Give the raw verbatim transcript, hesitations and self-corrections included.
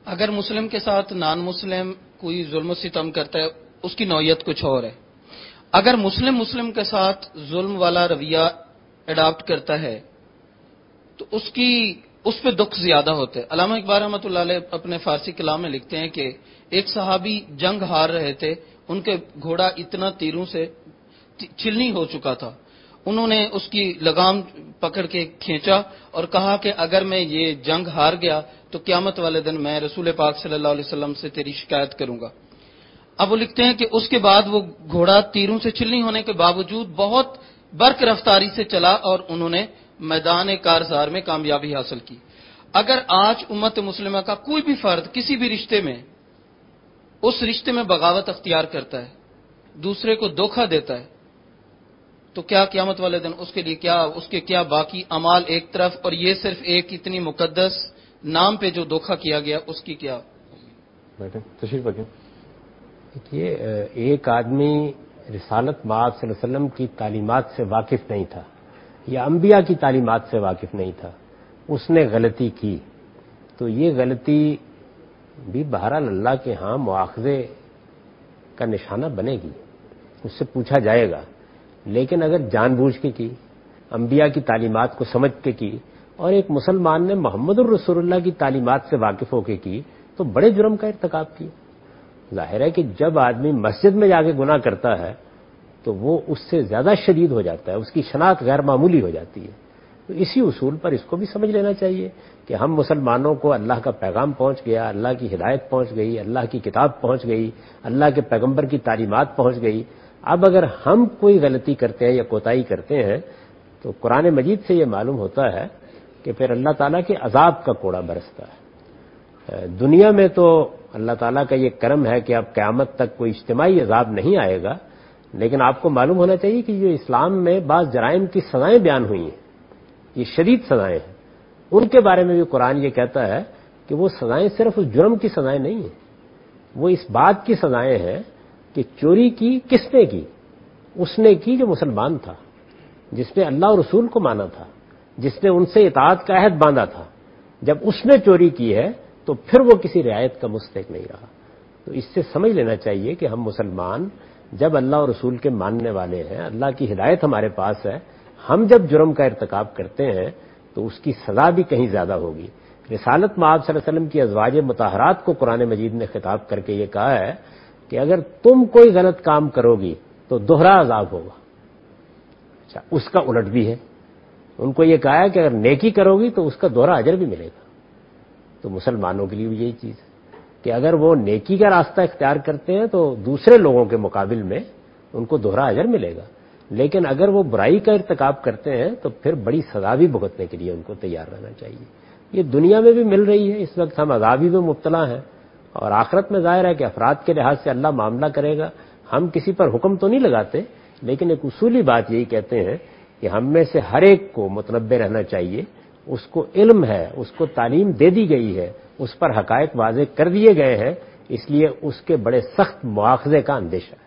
اگر مسلم کے ساتھ نان مسلم کوئی ظلم و ستم کرتا ہے اس کی نوعیت کچھ اور ہے. اگر مسلم مسلم کے ساتھ ظلم والا رویہ اڈاپٹ کرتا ہے تو اس کی اس پہ دکھ زیادہ ہوتے. علامہ اقبال رحمۃ اللہ علیہ اپنے فارسی کلام میں لکھتے ہیں کہ ایک صحابی جنگ ہار رہے تھے، ان کے گھوڑا اتنا تیروں سے چلنی ہو چکا تھا. انہوں نے اس کی لگام پکڑ کے کھینچا اور کہا کہ اگر میں یہ جنگ ہار گیا تو قیامت والے دن میں رسول پاک صلی اللہ علیہ وسلم سے تیری شکایت کروں گا. اب وہ لکھتے ہیں کہ اس کے بعد وہ گھوڑا تیروں سے چلنی ہونے کے باوجود بہت برق رفتاری سے چلا اور انہوں نے میدان کارزار میں کامیابی حاصل کی. اگر آج امت مسلمہ کا کوئی بھی فرد کسی بھی رشتے میں اس رشتے میں بغاوت اختیار کرتا ہے، دوسرے کو دھوکہ دیتا ہے، تو کیا قیامت والے دن اس کے لیے کیا اس کے کیا باقی اعمال ایک طرف اور یہ صرف ایک اتنی مقدس نام پہ جو دھوکہ کیا گیا اس کی کیا؟ تشریف رکھیں. دیکھیے، ایک آدمی رسالت مآب صلی اللہ علیہ وسلم کی تعلیمات سے واقف نہیں تھا یا انبیاء کی تعلیمات سے واقف نہیں تھا، اس نے غلطی کی تو یہ غلطی بھی بہرحال اللہ کے ہاں مواخذے کا نشانہ بنے گی، اس سے پوچھا جائے گا. لیکن اگر جان بوجھ کے کی، انبیاء کی تعلیمات کو سمجھ کے کی اور ایک مسلمان نے محمد الرسول اللہ کی تعلیمات سے واقف ہو کے کی تو بڑے جرم کا ارتکاب کیا. ظاہر ہے کہ جب آدمی مسجد میں جا کے گناہ کرتا ہے تو وہ اس سے زیادہ شدید ہو جاتا ہے، اس کی شناخت غیر معمولی ہو جاتی ہے. تو اسی اصول پر اس کو بھی سمجھ لینا چاہیے کہ ہم مسلمانوں کو اللہ کا پیغام پہنچ گیا، اللہ کی ہدایت پہنچ گئی، اللہ کی کتاب پہنچ گئی، اللہ کے پیغمبر کی تعلیمات پہنچ گئی. اب اگر ہم کوئی غلطی کرتے ہیں یا کوتاہی کرتے ہیں تو قرآن مجید سے یہ معلوم ہوتا ہے کہ پھر اللہ تعالیٰ کے عذاب کا کوڑا برستا ہے. دنیا میں تو اللہ تعالیٰ کا یہ کرم ہے کہ اب قیامت تک کوئی اجتماعی عذاب نہیں آئے گا، لیکن آپ کو معلوم ہونا چاہیے کہ جو اسلام میں بعض جرائم کی سزائیں بیان ہوئی ہیں، یہ شدید سزائیں ہیں، ان کے بارے میں بھی قرآن یہ کہتا ہے کہ وہ سزائیں صرف اس جرم کی سزائیں نہیں ہیں، وہ اس بات کی سزائیں ہیں کہ چوری کی کس نے کی؟ اس نے کی جو مسلمان تھا، جس نے اللہ اور رسول کو مانا تھا، جس نے ان سے اطاعت کا عہد باندھا تھا. جب اس نے چوری کی ہے تو پھر وہ کسی رعایت کا مستحق نہیں رہا. تو اس سے سمجھ لینا چاہیے کہ ہم مسلمان جب اللہ اور رسول کے ماننے والے ہیں، اللہ کی ہدایت ہمارے پاس ہے، ہم جب جرم کا ارتکاب کرتے ہیں تو اس کی سزا بھی کہیں زیادہ ہوگی. رسالت مآب صلی اللہ علیہ وسلم کی ازواج مطہرات کو قرآن مجید نے خطاب کر کے یہ کہا ہے کہ اگر تم کوئی غلط کام کرو گی تو دوہرا عذاب ہوگا. اچھا، اس کا الٹ بھی ہے، ان کو یہ کہا ہے کہ اگر نیکی کرو گی تو اس کا دوہرا اجر بھی ملے گا. تو مسلمانوں کے لیے بھی یہی چیز ہے کہ اگر وہ نیکی کا راستہ اختیار کرتے ہیں تو دوسرے لوگوں کے مقابل میں ان کو دوہرا اجر ملے گا، لیکن اگر وہ برائی کا ارتکاب کرتے ہیں تو پھر بڑی سزا بھی بھگتنے کے لیے ان کو تیار رہنا چاہیے. یہ دنیا میں بھی مل رہی ہے، اس وقت ہم عذابی میں مبتلا ہیں، اور آخرت میں ظاہر ہے کہ افراد کے لحاظ سے اللہ معاملہ کرے گا. ہم کسی پر حکم تو نہیں لگاتے، لیکن ایک اصولی بات یہی کہتے ہیں کہ ہم میں سے ہر ایک کو متنبہ رہنا چاہیے. اس کو علم ہے، اس کو تعلیم دے دی گئی ہے، اس پر حقائق واضح کر دیے گئے ہیں، اس لیے اس کے بڑے سخت مواخذے کا اندیشہ ہے.